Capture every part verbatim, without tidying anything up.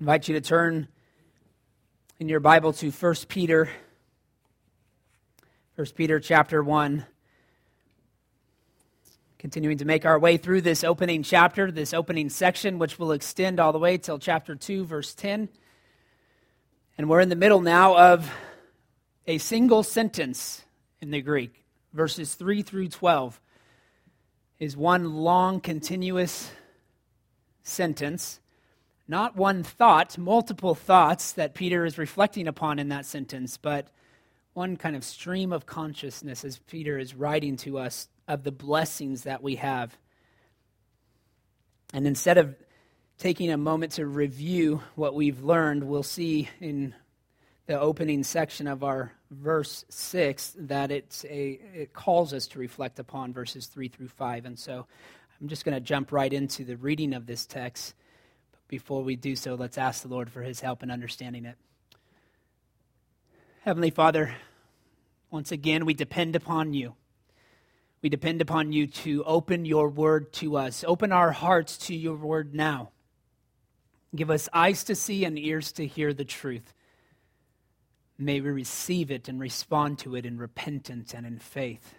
I invite you to turn in your Bible to First Peter, First Peter chapter one. Continuing to make our way through this opening chapter, this opening section, which will extend all the way till chapter two, verse ten. And we're in the middle now of a single sentence in the Greek. Verses three through twelve is one long, continuous sentence. Not one thought, multiple thoughts that Peter is reflecting upon in that sentence, but one kind of stream of consciousness as Peter is writing to us of the blessings that we have. And instead of taking a moment to review what we've learned, we'll see in the opening section of our verse six that it's a it calls us to reflect upon verses three through five. And so I'm just going to jump right into the reading of this text. Before we do so, let's ask the Lord for his help in understanding it. Heavenly Father, once again, we depend upon you. We depend upon you to open your word to us. Open our hearts to your word now. Give us eyes to see and ears to hear the truth. May we receive it and respond to it in repentance and in faith.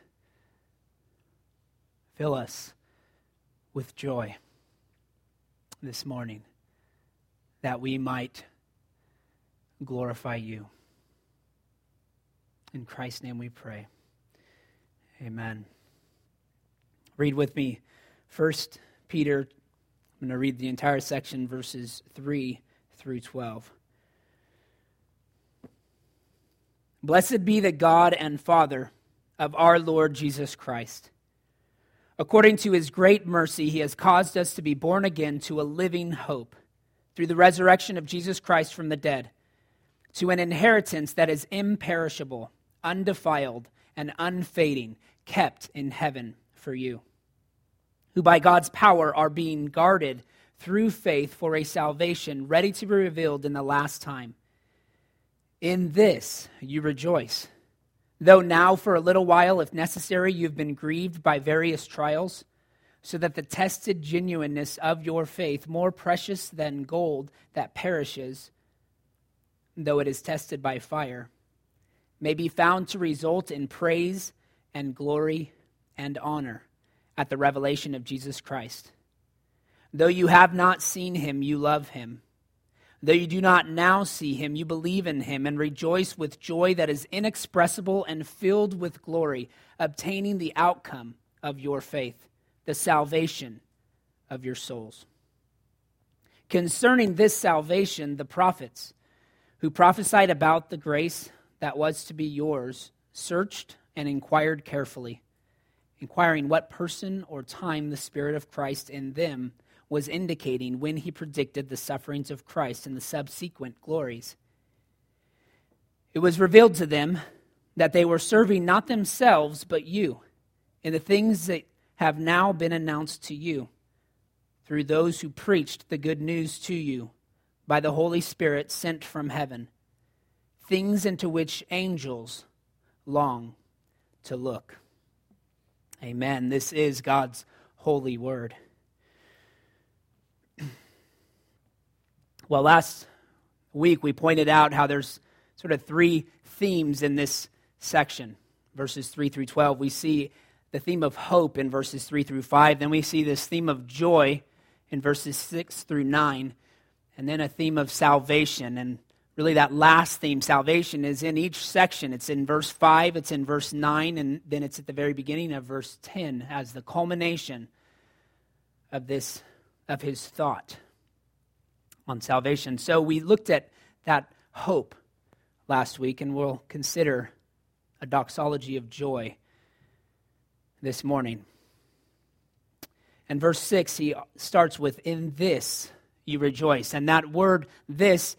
Fill us with joy this morning, that we might glorify you. In Christ's name we pray. Amen. Read with me First Peter. I'm going to read the entire section, verses three through twelve. Blessed be the God and Father of our Lord Jesus Christ. According to his great mercy, he has caused us to be born again to a living hope through the resurrection of Jesus Christ from the dead, to an inheritance that is imperishable, undefiled, and unfading, kept in heaven for you, who by God's power are being guarded through faith for a salvation ready to be revealed in the last time. In this you rejoice, though now for a little while, if necessary, you've been grieved by various trials, so that the tested genuineness of your faith, more precious than gold that perishes, though it is tested by fire, may be found to result in praise and glory and honor at the revelation of Jesus Christ. Though you have not seen him, you love him. Though you do not now see him, you believe in him and rejoice with joy that is inexpressible and filled with glory, obtaining the outcome of your faith, the salvation of your souls. Concerning this salvation, the prophets who prophesied about the grace that was to be yours searched and inquired carefully, inquiring what person or time the Spirit of Christ in them was indicating when he predicted the sufferings of Christ and the subsequent glories. It was revealed to them that they were serving not themselves but you in the things that have now been announced to you through those who preached the good news to you by the Holy Spirit sent from heaven, things into which angels long to look. Amen. This is God's holy word. Well, last week we pointed out how there's sort of three themes in this section, verses three through twelve. We see the theme of hope in verses three through five. Then we see this theme of joy in verses six through nine. And then a theme of salvation. And really that last theme, salvation, is in each section. It's in verse five, it's in verse nine, and then it's at the very beginning of verse ten as the culmination of this, of his thought on salvation. So we looked at that hope last week, and we'll consider a doxology of joy this morning. And verse six, he starts with, in this you rejoice. And that word, this,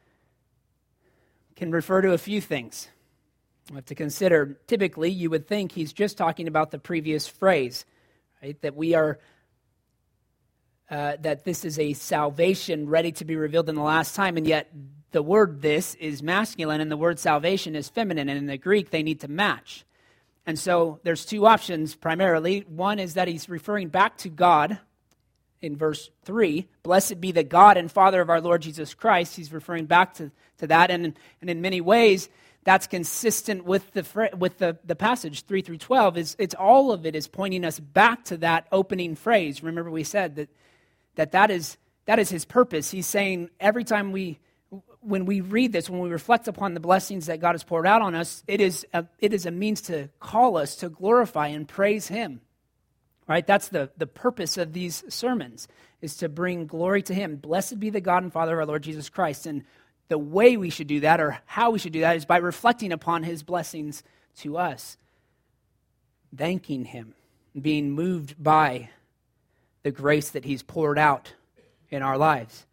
can refer to a few things. We have to consider, typically, you would think he's just talking about the previous phrase, right? That we are, uh, that this is a salvation ready to be revealed in the last time, and yet the word this is masculine and the word salvation is feminine, and in the Greek they need to match. And so there's two options primarily. One is that he's referring back to God in verse three, blessed be the God and Father of our Lord Jesus Christ. He's referring back to, to that, and, and in many ways, that's consistent with the with the, the passage, three through twelve. Is it's all of it is pointing us back to that opening phrase. Remember we said that that, that is that is his purpose. He's saying every time we, when we read this, when we reflect upon the blessings that God has poured out on us, it is a, it is a means to call us to glorify and praise him. Right? That's the, the purpose of these sermons, is to bring glory to him. Blessed be the God and Father of our Lord Jesus Christ. And the way we should do that, or how we should do that, is by reflecting upon his blessings to us, thanking him, being moved by the grace that he's poured out in our lives.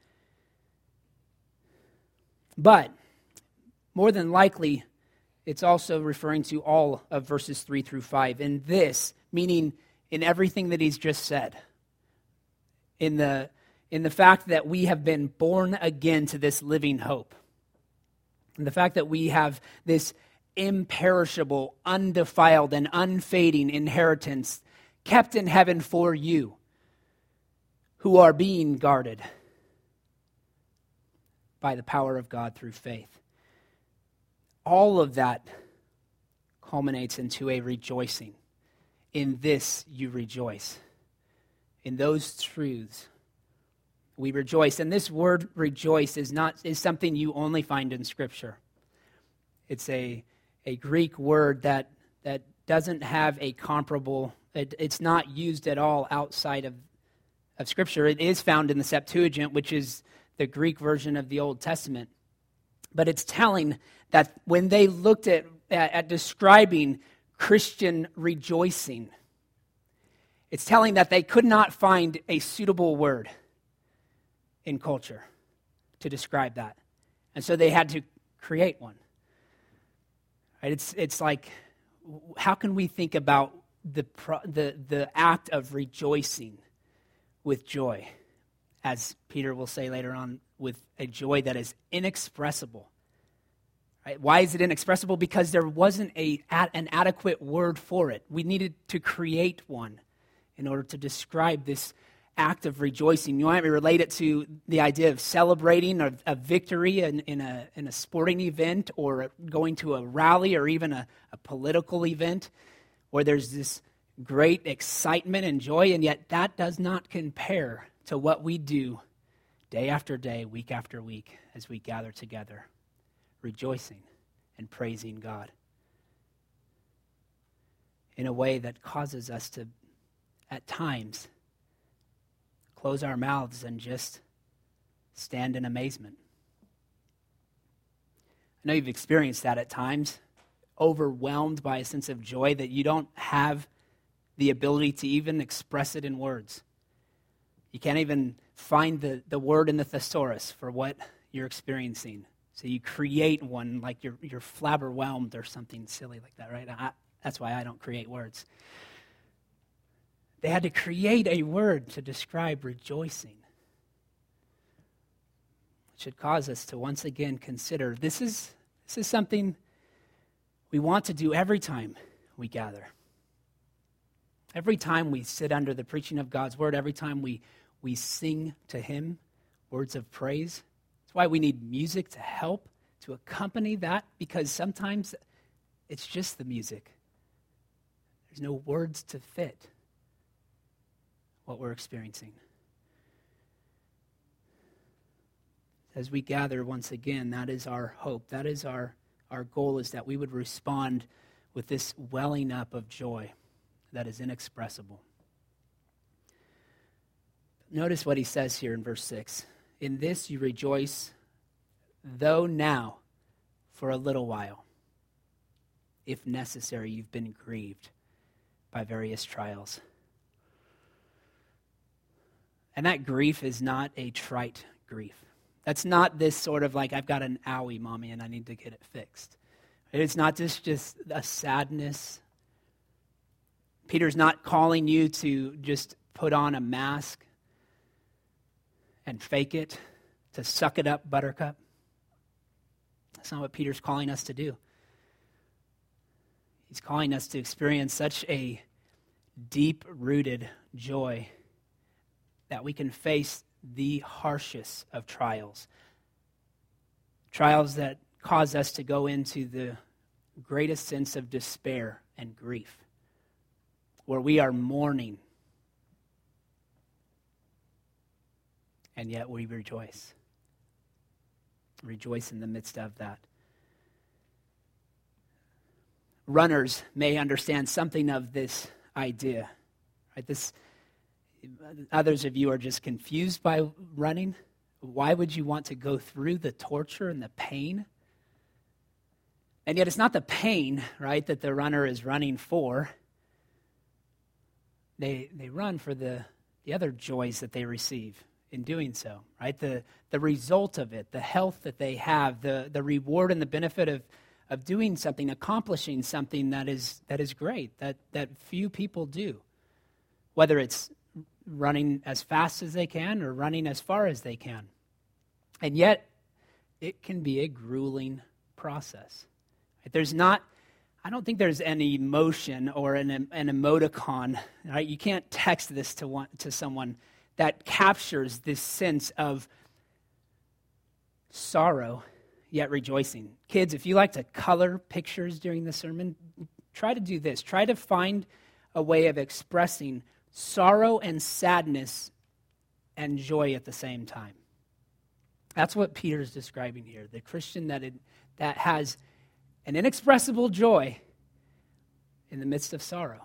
But more than likely, it's also referring to all of verses three through five. And this, meaning in everything that he's just said, in the in the fact that we have been born again to this living hope, and the fact that we have this imperishable, undefiled, and unfading inheritance kept in heaven for you, who are being guarded by the power of God through faith. All of that culminates into a rejoicing. In this you rejoice. In those truths we rejoice. And this word rejoice is not is something you only find in Scripture. It's a, a Greek word that, that doesn't have a comparable, it, it's not used at all outside of, of Scripture. It is found in the Septuagint, which is the Greek version of the Old Testament. But it's telling that when they looked at, at, at describing Christian rejoicing, it's telling that they could not find a suitable word in culture to describe that. And so they had to create one. Right? It's it's like, how can we think about the the the act of rejoicing with joy, as Peter will say later on, with a joy that is inexpressible? Right? Why is it inexpressible? Because there wasn't a an adequate word for it. We needed to create one in order to describe this act of rejoicing. You might relate it to the idea of celebrating a, a victory in, in, a, in a sporting event, or going to a rally, or even a, a political event where there's this great excitement and joy, and yet that does not compare to what we do day after day, week after week, as we gather together, rejoicing and praising God in a way that causes us to, at times, close our mouths and just stand in amazement. I know you've experienced that at times, overwhelmed by a sense of joy that you don't have the ability to even express it in words. You can't even find the, the word in the thesaurus for what you're experiencing. So you create one, like you're you're flabberwhelmed or something silly like that, right? I, that's why I don't create words. They had to create a word to describe rejoicing. It should cause us to once again consider this is this is something we want to do every time we gather. Every time we sit under the preaching of God's word, every time we, we sing to him words of praise. That's why we need music to help, to accompany that, because sometimes it's just the music. There's no words to fit what we're experiencing. As we gather once again, that is our hope. That is our, our goal, is that we would respond with this welling up of joy that is inexpressible. Notice what he says here in verse six. In this you rejoice, though now for a little while, if necessary, you've been grieved by various trials. And that grief is not a trite grief. That's not this sort of like, I've got an owie, mommy, and I need to get it fixed. It's not just, just a sadness. Peter's not calling you to just put on a mask and fake it, to suck it up, buttercup. That's not what Peter's calling us to do. He's calling us to experience such a deep-rooted joy that we can face the harshest of trials. Trials that cause us to go into the greatest sense of despair and grief, where we are mourning, and yet we rejoice. Rejoice in the midst of that. Runners may understand something of this idea. Right? This, others of you are just confused by running. Why would you want to go through the torture and the pain? And yet it's not the pain, right, that the runner is running for. They they run for the, the other joys that they receive in doing so, right? The the result of it, the health that they have, the, the reward and the benefit of, of doing something, accomplishing something that is that is great, that, that few people do. Whether it's running as fast as they can or running as far as they can. And yet, it can be a grueling process. There's not, I don't think there's an emotion or an, an emoticon, right? You can't text this to one, to someone that captures this sense of sorrow, yet rejoicing. Kids, if you like to color pictures during the sermon, try to do this. Try to find a way of expressing sorrow and sadness and joy at the same time. That's what Peter's describing here. The Christian that it, that has an inexpressible joy in the midst of sorrow.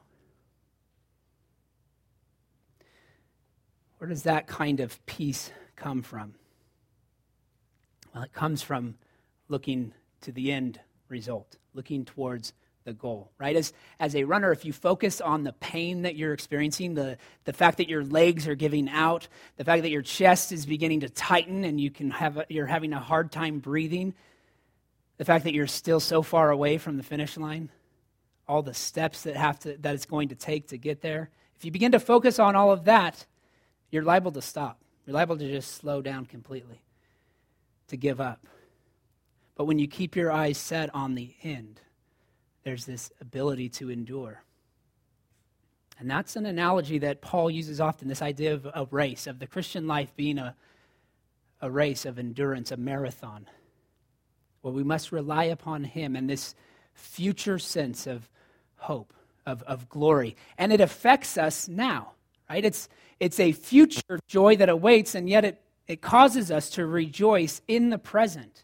Where does that kind of peace come from? Well, it comes from looking to the end result, looking towards the goal, right? As as a runner, if you focus on the pain that you're experiencing, the, the fact that your legs are giving out, the fact that your chest is beginning to tighten and you can have a, you're having a hard time breathing, the fact that you're still so far away from the finish line, all the steps that have to that it's going to take to get there. If you begin to focus on all of that, you're liable to stop. You're liable to just slow down completely, to give up. But when you keep your eyes set on the end, there's this ability to endure. And that's an analogy that Paul uses often, this idea of a race, of the Christian life being a, a race of endurance, a marathon. Well, we must rely upon him and this future sense of hope, of, of glory. And it affects us now, right? It's it's a future joy that awaits, and yet it, it causes us to rejoice in the present,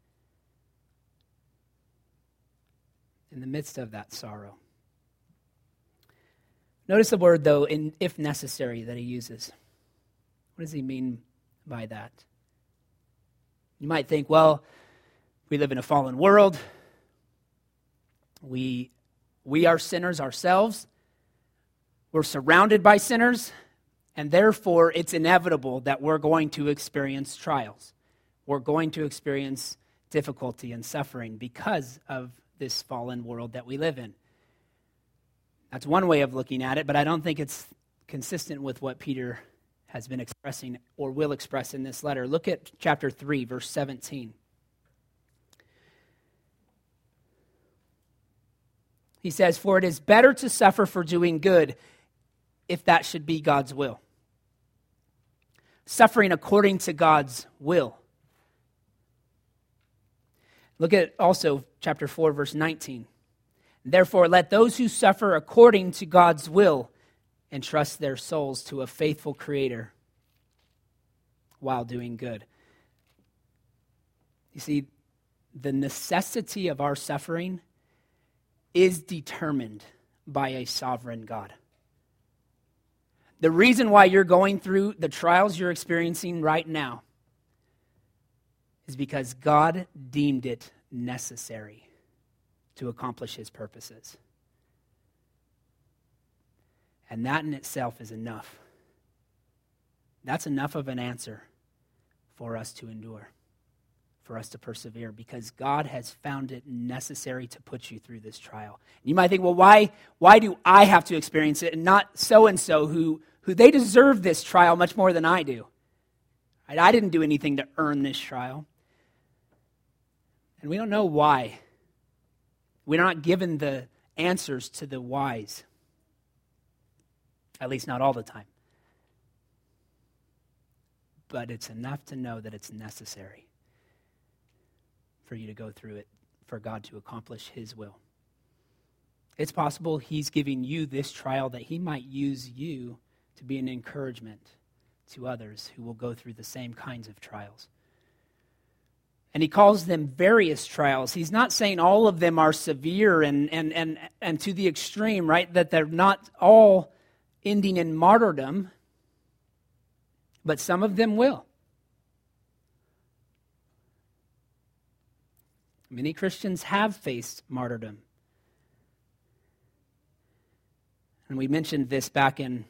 in the midst of that sorrow. Notice the word, though, in if necessary, that he uses. What does he mean by that? You might think, well, we live in a fallen world. We, we are sinners ourselves. We're surrounded by sinners, and therefore it's inevitable that we're going to experience trials. We're going to experience difficulty and suffering because of this fallen world that we live in. That's one way of looking at it, but I don't think it's consistent with what Peter has been expressing or will express in this letter. Look at chapter three, verse seventeen. He says, "For it is better to suffer for doing good, if that should be God's will." Suffering according to God's will. Look at also chapter four, verse nineteen. "Therefore, let those who suffer according to God's will entrust their souls to a faithful Creator while doing good." You see, the necessity of our suffering is determined by a sovereign God. The reason why you're going through the trials you're experiencing right now is because God deemed it necessary to accomplish his purposes. And that in itself is enough. That's enough of an answer for us to endure, for us to persevere, because God has found it necessary to put you through this trial. You might think, well, why, why do I have to experience it and not so-and-so who, who they deserve this trial much more than I do? Right? I didn't do anything to earn this trial. And we don't know why. We're not given the answers to the whys. At least not all the time. but it's enough to know that it's necessary for you to go through it, for God to accomplish his will. It's possible he's giving you this trial that he might use you to be an encouragement to others who will go through the same kinds of trials. And he calls them various trials. He's not saying all of them are severe and, and, and, and to the extreme, right? That they're not all ending in martyrdom, but some of them will. Many Christians have faced martyrdom. And we mentioned this back in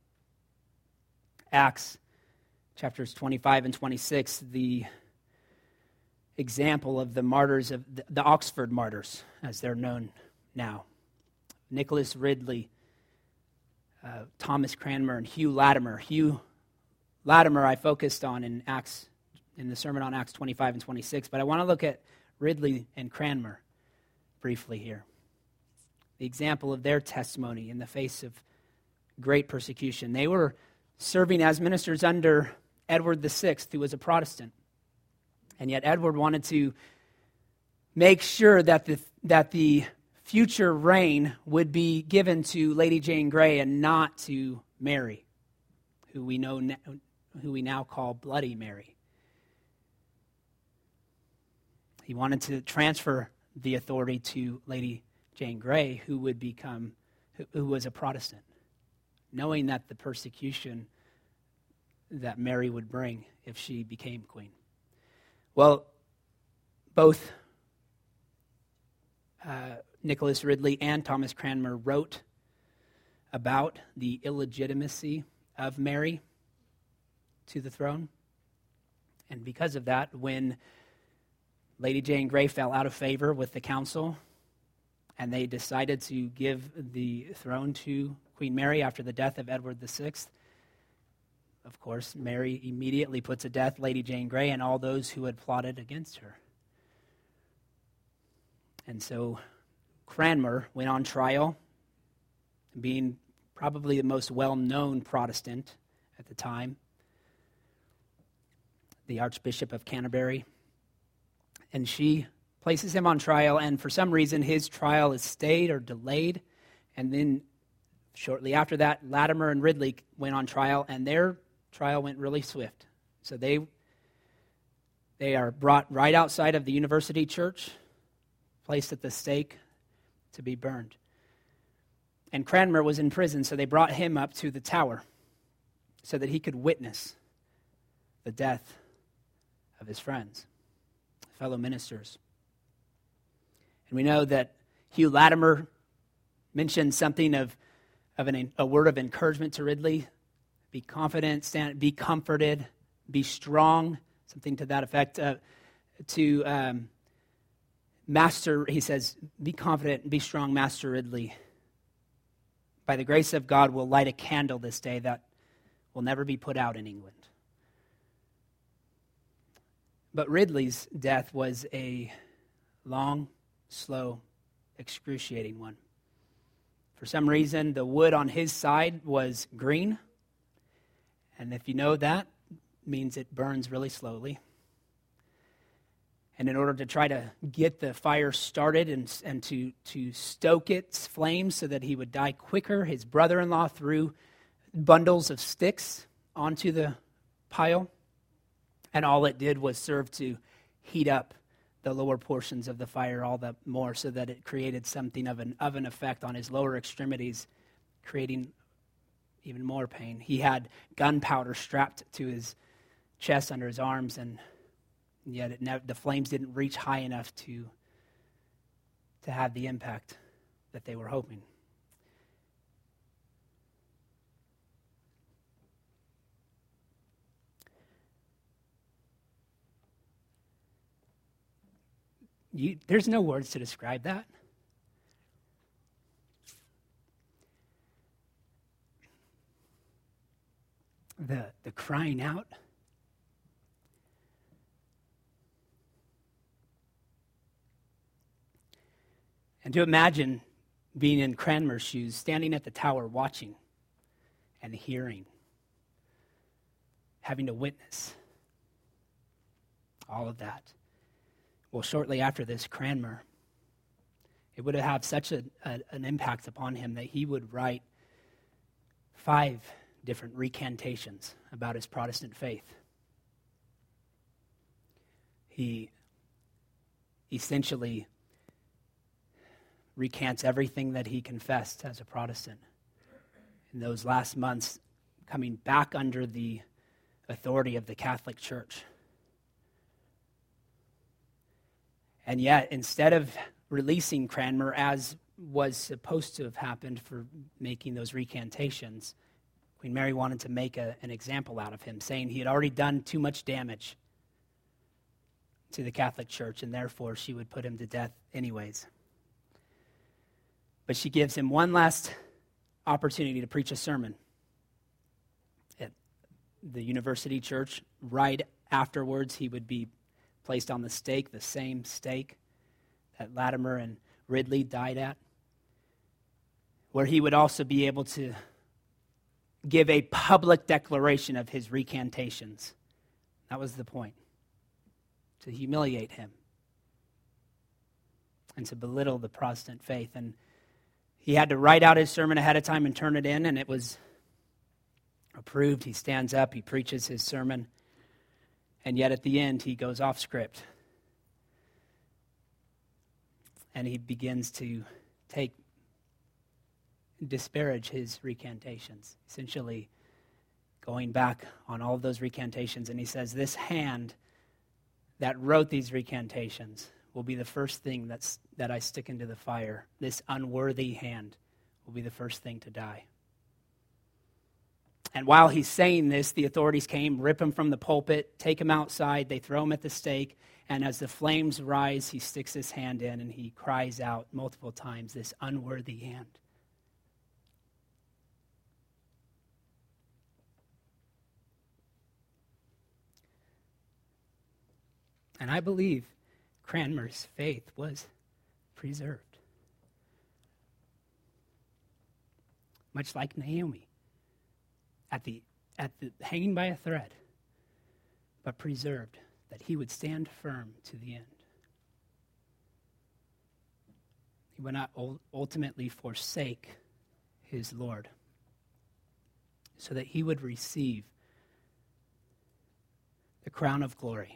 Acts chapters twenty-five and twenty-six, the example of the martyrs, of the, the Oxford martyrs, as they're known now. Nicholas Ridley, uh, Thomas Cranmer, and Hugh Latimer. Hugh Latimer I focused on in Acts, in the sermon on Acts twenty-five and twenty-six, but I want to look at Ridley and Cranmer briefly here. The example of their testimony in the face of great persecution. They were serving as ministers under Edward the Sixth, who was a Protestant. And yet Edward wanted to make sure that the that the future reign would be given to Lady Jane Grey and not to Mary, who we know who we now call Bloody Mary. He wanted to transfer the authority to Lady Jane Grey, who would become, who, who was a Protestant, knowing that the persecution that Mary would bring if she became queen. Well, both uh, Nicholas Ridley and Thomas Cranmer wrote about the illegitimacy of Mary to the throne. And because of that, when Lady Jane Grey fell out of favor with the council, and they decided to give the throne to Queen Mary after the death of Edward the Sixth. Of course, Mary immediately put to death Lady Jane Grey and all those who had plotted against her. And so Cranmer went on trial, being probably the most well-known Protestant at the time, the Archbishop of Canterbury. And she places him on trial, and for some reason his trial is stayed or delayed. And then shortly after that, Latimer and Ridley went on trial, and their trial went really swift. So they they are brought right outside of the university church, placed at the stake to be burned. And Cranmer was in prison, so they brought him up to the tower so that he could witness the death of his friends, fellow ministers. And we know that Hugh Latimer mentioned something of, of an, a word of encouragement to Ridley. Be confident, stand, be comforted, be strong, something to that effect. Uh, to um, Master, he says, be confident and be strong, Master Ridley. By the grace of God, we'll light a candle this day that will never be put out in England. But Ridley's death was a long, slow, excruciating one. For some reason, the wood on his side was green. And if you know that, it means it burns really slowly. And in order to try to get the fire started and, and to, to stoke its flames so that he would die quicker, his brother-in-law threw bundles of sticks onto the pile. And all it did was serve to heat up the lower portions of the fire all the more so that it created something of an oven effect on his lower extremities, creating even more pain. He had gunpowder strapped to his chest under his arms, and yet it never, the flames didn't reach high enough to, to have the impact that they were hoping. You, there's no words to describe that. The, the crying out. And to imagine being in Cranmer's shoes, standing at the tower watching and hearing having to witness all of that. Well, shortly after this, Cranmer, it would have such a, a, an impact upon him that he would write five different recantations about his Protestant faith. He essentially recants everything that he confessed as a Protestant. In those last months, coming back under the authority of the Catholic Church. And yet, instead of releasing Cranmer as was supposed to have happened for making those recantations, Queen Mary wanted to make a, an example out of him, saying he had already done too much damage to the Catholic Church, and therefore she would put him to death anyways. But she gives him one last opportunity to preach a sermon at the University Church. Right afterwards, he would be placed on the stake, the same stake that Latimer and Ridley died at, where he would also be able to give a public declaration of his recantations. That was the point, to humiliate him and to belittle the Protestant faith. And he had to write out his sermon ahead of time and turn it in, and it was approved. He stands up, he preaches his sermon, and yet at the end he goes off script. And he begins to take, disparage his recantations, essentially going back on all of those recantations. And he says, this hand that wrote these recantations will be the first thing that's, that I stick into the fire. This unworthy hand will be the first thing to die. And while he's saying this, the authorities came, rip him from the pulpit, take him outside, they throw him at the stake, and as the flames rise, he sticks his hand in and he cries out multiple times, this unworthy hand. And I believe Cranmer's faith was preserved. Much like Naomi, at the at the hanging by a thread, but preserved, that he would stand firm to the end. He would not ultimately forsake his Lord, so that he would receive the crown of glory.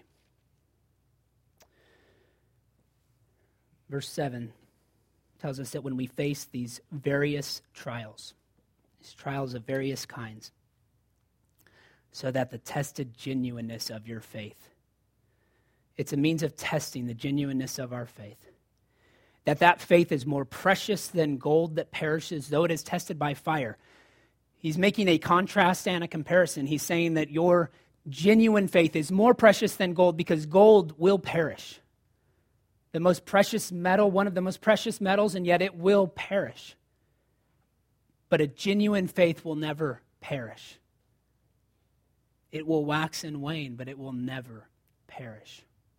Verse seven tells us that when we face these various trials, these trials of various kinds, so that the tested genuineness of your faith, it's a means of testing the genuineness of our faith, that that faith is more precious than gold that perishes, though it is tested by fire. He's making a contrast and a comparison. He's saying that your genuine faith is more precious than gold because gold will perish. The most precious metal, one of the most precious metals, and yet it will perish. But a genuine faith will never perish. It will wax and wane, but it will never perish.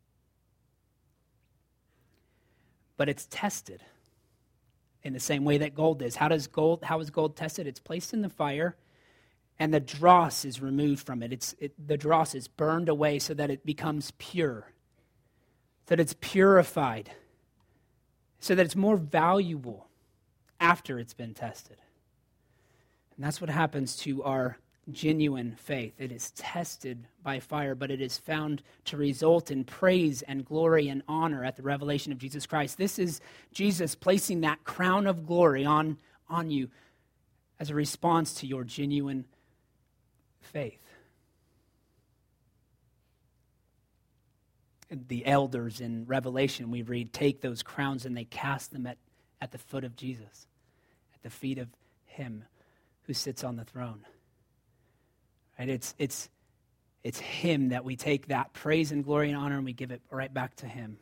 But it's tested in the same way that gold is. How does gold, how is gold tested? It's placed in the fire, and the dross is removed from it. It's it, the dross is burned away so that it becomes pure. That it's purified, so that it's more valuable after it's been tested. And that's what happens to our genuine faith. It is tested by fire, but it is found to result in praise and glory and honor at the revelation of Jesus Christ. This is Jesus placing that crown of glory on, on you as a response to your genuine faith. The elders in Revelation, we read, take those crowns and they cast them at, at the foot of Jesus, at the feet of him who sits on the throne. Right? It's, it's, it's him that we take that praise and glory and honor and we give it right back to him.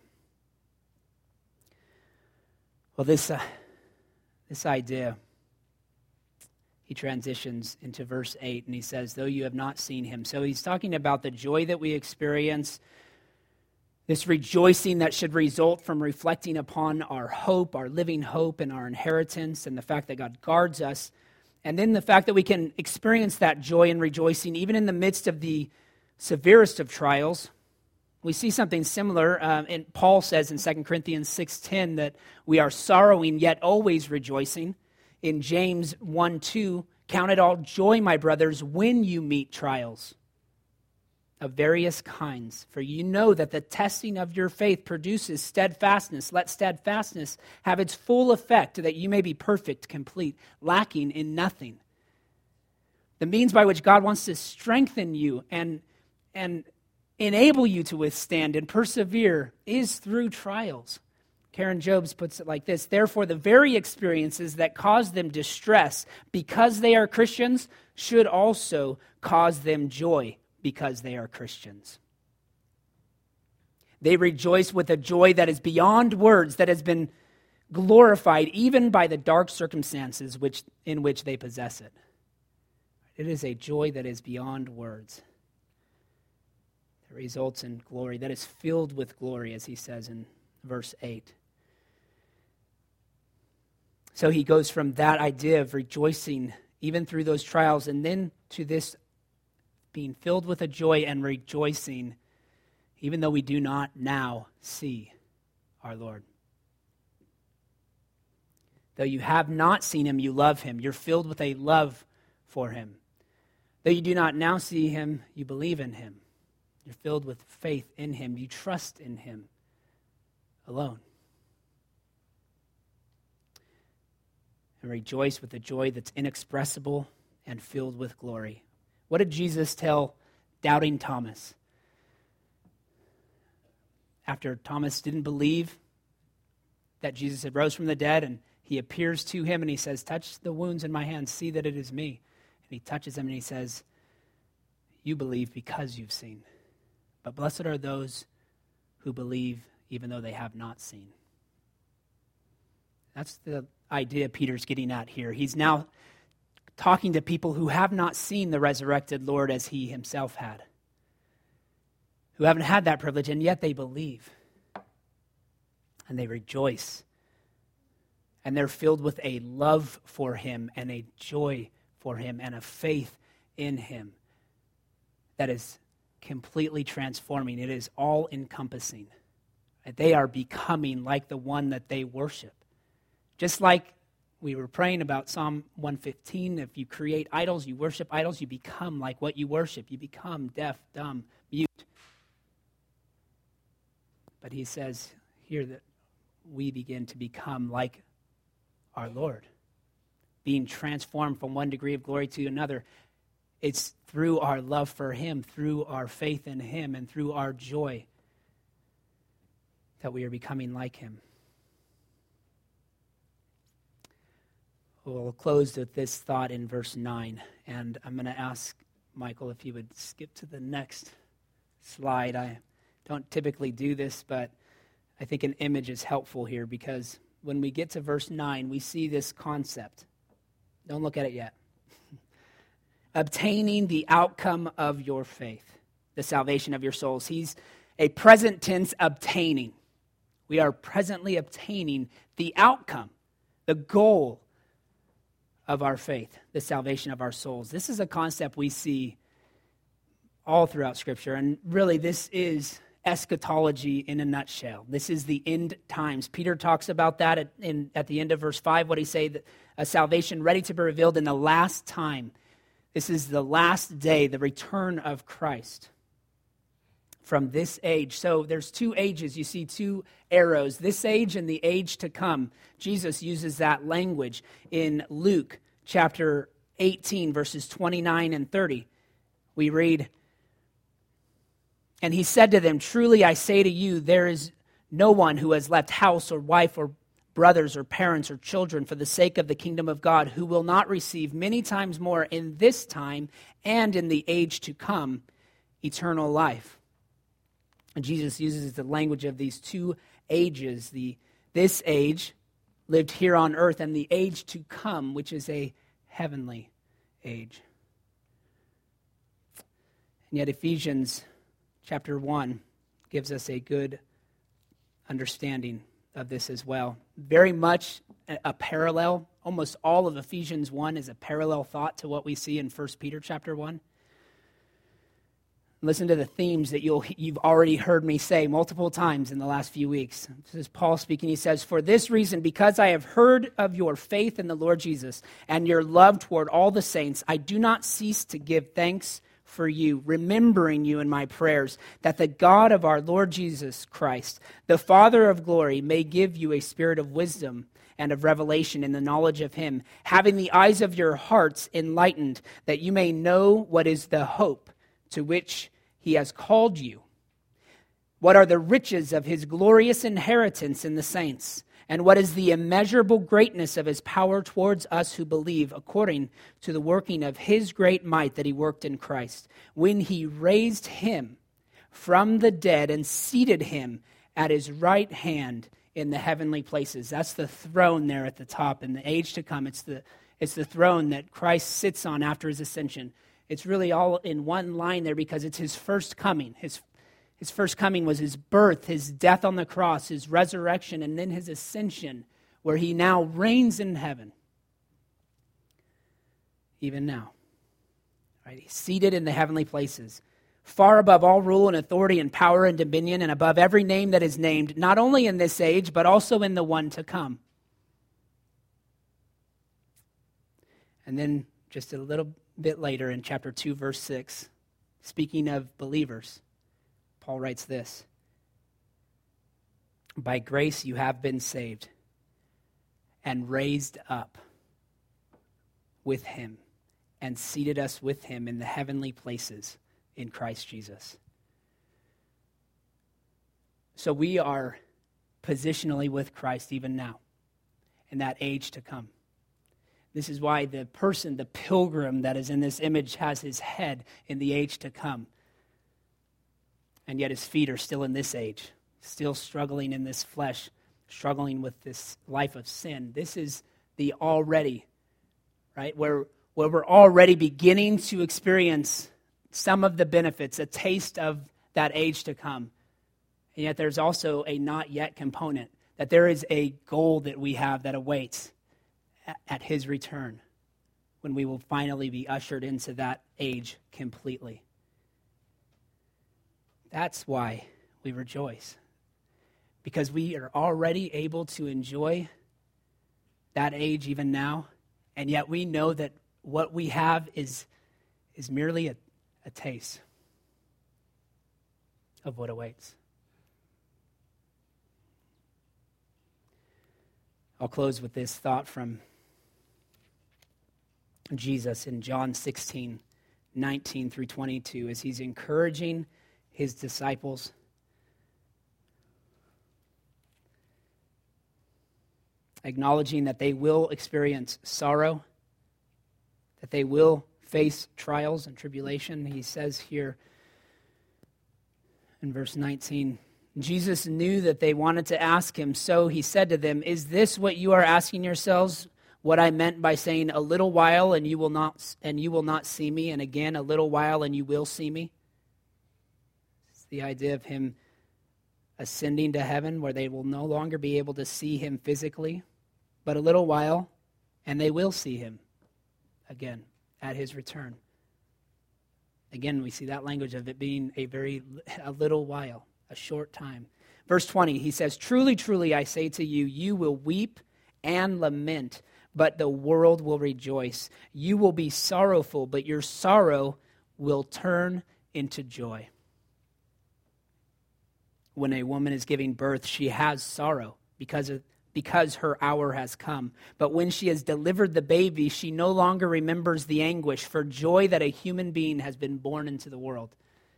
Well, this, uh, this idea, he transitions into verse eight and he says, though you have not seen him. So he's talking about the joy that we experience, this rejoicing that should result from reflecting upon our hope, our living hope, and our inheritance, and the fact that God guards us. And then the fact that we can experience that joy and rejoicing even in the midst of the severest of trials. We see something similar. Um, and Paul says in Second Corinthians six ten that we are sorrowing yet always rejoicing. In James one two, count it all joy, my brothers, when you meet trials of various kinds. For you know that the testing of your faith produces steadfastness. Let steadfastness have its full effect, that you may be perfect, complete, lacking in nothing. The means by which God wants to strengthen you and, and enable you to withstand and persevere is through trials. Karen Jobes puts it like this: therefore, the very experiences that cause them distress because they are Christians should also cause them joy because they are Christians. They rejoice with a joy that is beyond words, that has been glorified even by the dark circumstances which in which they possess it. It is a joy that is beyond words, that results in glory, that is filled with glory, as he says in verse eight. So he goes from that idea of rejoicing even through those trials, and then to this being filled with a joy and rejoicing even though we do not now see our Lord. Though you have not seen him, you love him. You're filled with a love for him. Though you do not now see him, you believe in him. You're filled with faith in him. You trust in him alone. And rejoice with a joy that's inexpressible and filled with glory. What did Jesus tell doubting Thomas? After Thomas didn't believe that Jesus had rose from the dead, and he appears to him and he says, touch the wounds in my hands, see that it is me. And he touches him and he says, you believe because you've seen. But blessed are those who believe even though they have not seen. That's the idea Peter's getting at here. He's now talking to people who have not seen the resurrected Lord as he himself had, who haven't had that privilege, and yet they believe. And they rejoice. And they're filled with a love for him and a joy for him and a faith in him that is completely transforming. It is all-encompassing. They are becoming like the one that they worship. Just like we were praying about Psalm one fifteen, if you create idols, you worship idols, you become like what you worship. You become deaf, dumb, mute. But he says here that we begin to become like our Lord, being transformed from one degree of glory to another. It's through our love for him, through our faith in him, and through our joy that we are becoming like him. We'll close with this thought in verse nine, and I'm going to ask Michael if you would skip to the next slide. I don't typically do this, but I think an image is helpful here, because when we get to verse nine, we see this concept. Don't look at it yet. Obtaining the outcome of your faith, the salvation of your souls. He's a present tense obtaining. We are presently obtaining the outcome, the goal of our faith, the salvation of our souls. This is a concept we see all throughout Scripture, and really this is eschatology in a nutshell. This is the end times. Peter talks about that at, in, at the end of verse five. What he say? That a salvation ready to be revealed in the last time. This is the last day, the return of Christ from this age. So there's two ages. You see two arrows, this age and the age to come. Jesus uses that language in Luke chapter eighteen, verses twenty-nine and thirty. We read, and he said to them, truly I say to you, there is no one who has left house or wife or brothers or parents or children for the sake of the kingdom of God who will not receive many times more in this time and in the age to come eternal life. And Jesus uses the language of these two ages, the this age lived here on earth and the age to come, which is a heavenly age. And yet Ephesians chapter one gives us a good understanding of this as well. Very much a parallel almost all of Ephesians one is a parallel thought to what we see in First Peter chapter one. Listen to the themes that you'll, you've already heard me say multiple times in the last few weeks. This is Paul speaking. He says, "For this reason, because I have heard of your faith in the Lord Jesus and your love toward all the saints, I do not cease to give thanks for you, remembering you in my prayers, that the God of our Lord Jesus Christ, the Father of glory, may give you a spirit of wisdom and of revelation in the knowledge of him, having the eyes of your hearts enlightened, that you may know what is the hope to which he has called you, what are the riches of his glorious inheritance in the saints, and what is the immeasurable greatness of his power towards us who believe, according to the working of his great might that he worked in Christ, when he raised him from the dead and seated him at his right hand in the heavenly places." That's the throne there at the top. In the age to come, it's the, it's the throne that Christ sits on after his ascension. It's really all in one line there because it's his first coming. His, his first coming was his birth, his death on the cross, his resurrection, and then his ascension, where he now reigns in heaven. Even now. Right? He's seated in the heavenly places, far above all rule and authority and power and dominion, and above every name that is named, not only in this age, but also in the one to come. And then just a little bit later in chapter two, verse six, speaking of believers, Paul writes this: "By grace you have been saved and raised up with him and seated us with him in the heavenly places in Christ Jesus." So we are positionally with Christ even now in that age to come. This is why the person, the pilgrim that is in this image, has his head in the age to come. And yet his feet are still in this age, still struggling in this flesh, struggling with this life of sin. This is the already, right? Where, where we're already beginning to experience some of the benefits, a taste of that age to come. And yet there's also a not yet component, that there is a goal that we have that awaits at his return, when we will finally be ushered into that age completely. That's why we rejoice, because we are already able to enjoy that age even now, and yet we know that what we have is, is merely a, a taste of what awaits. I'll close with this thought from Jesus in John sixteen, nineteen through twenty-two, as he's encouraging his disciples. Acknowledging that they will experience sorrow, that they will face trials and tribulation. He says here in verse nineteen, Jesus knew that they wanted to ask him, so he said to them, "Is this what you are asking yourselves? What I meant by saying, a little while and you will not and you will not see me, and again a little while and you will see me?" It's the idea of him ascending to heaven, where they will no longer be able to see him physically, but a little while and they will see him again at his return. Again, we see that language of it being a very a little while, a short time. Verse twenty, he says, "Truly, truly, I say to you, you will weep and lament, but the world will rejoice. You will be sorrowful, but your sorrow will turn into joy." When a woman is giving birth, she has sorrow because of, because her hour has come. But when she has delivered the baby, she no longer remembers the anguish for joy that a human being has been born into the world.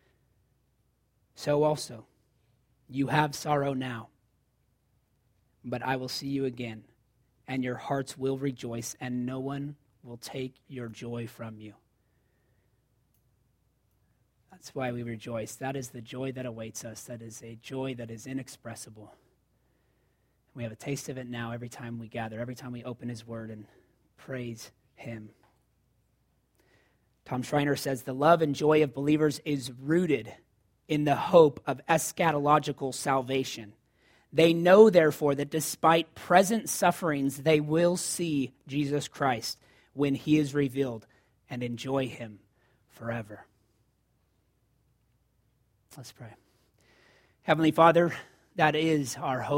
So also, you have sorrow now, but I will see you again, and your hearts will rejoice, and no one will take your joy from you. That's why we rejoice. That is the joy that awaits us. That is a joy that is inexpressible. We have a taste of it now every time we gather, every time we open his word and praise him. Tom Schreiner says, "The love and joy of believers is rooted in the hope of eschatological salvation. They know, therefore, that despite present sufferings, they will see Jesus Christ when he is revealed and enjoy him forever. Let's pray. Heavenly Father, that is our hope.